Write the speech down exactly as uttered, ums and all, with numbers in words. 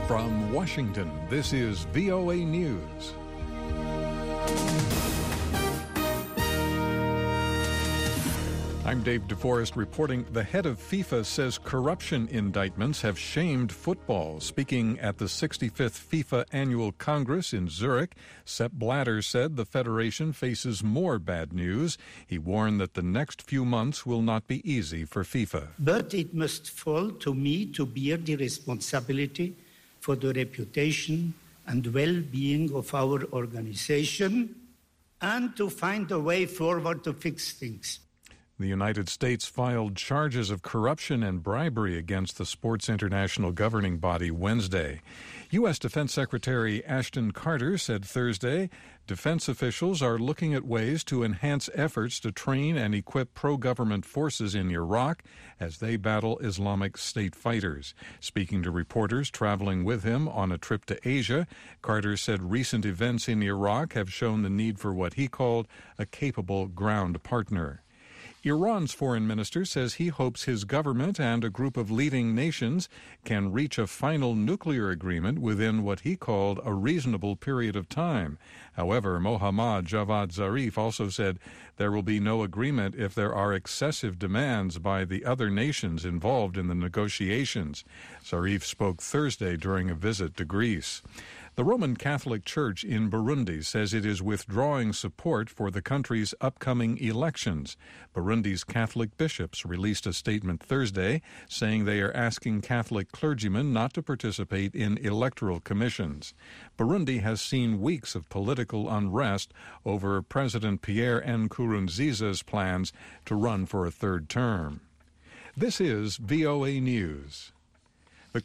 From Washington, this is V O A News. I'm Dave DeForest reporting. The head of FIFA says corruption indictments have shamed football. Speaking at the sixty-fifth FIFA Annual Congress in Zurich, Sepp Blatter said the federation faces more bad news. He warned that the next few months will not be easy for FIFA. But it must fall to me to bear the responsibility for the reputation and well-being of our organization and to find a way forward to fix things. The United States filed charges of corruption and bribery against the Sports International governing body Wednesday. U S. Defense Secretary Ashton Carter said Thursday defense officials are looking at ways to enhance efforts to train and equip pro-government forces in Iraq as they battle Islamic State fighters. Speaking to reporters traveling with him on a trip to Asia, Carter said recent events in Iraq have shown the need for what he called a capable ground partner. Iran's foreign minister says he hopes his government and a group of leading nations can reach a final nuclear agreement within what he called a reasonable period of time. However, Mohammad Javad Zarif also said there will be no agreement if there are excessive demands by the other nations involved in the negotiations. Zarif spoke Thursday during a visit to Greece. The Roman Catholic Church in Burundi says it is withdrawing support for the country's upcoming elections. Burundi's Catholic bishops released a statement Thursday saying they are asking Catholic clergymen not to participate in electoral commissions. Burundi has seen weeks of political unrest over President Pierre Nkurunziza's plans to run for a third term. This is V O A News.